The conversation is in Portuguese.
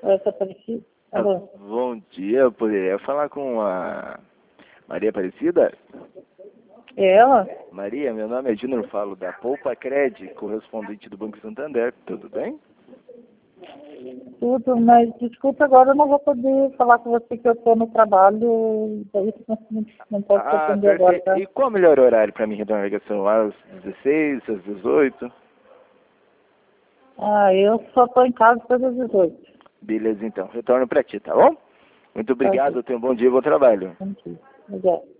Essa Aparecida. Alô? Bom dia, eu poderia falar com a Maria Aparecida? É ela? Maria, meu nome é Júnior, falo da Poupa Cred, correspondente do Banco Santander, tudo bem? Tudo, mas desculpa, agora eu não vou poder falar com você que eu estou no trabalho, daí não posso te atender agora, tá? E qual o melhor horário para mim retornar a ligação? Às 16, às 18? Eu só estou em casa depois das 18. Beleza, então. Retorno para ti, tá bom? Muito Tá, obrigado, ok. tenha um bom dia e bom trabalho. Bom dia. Obrigada.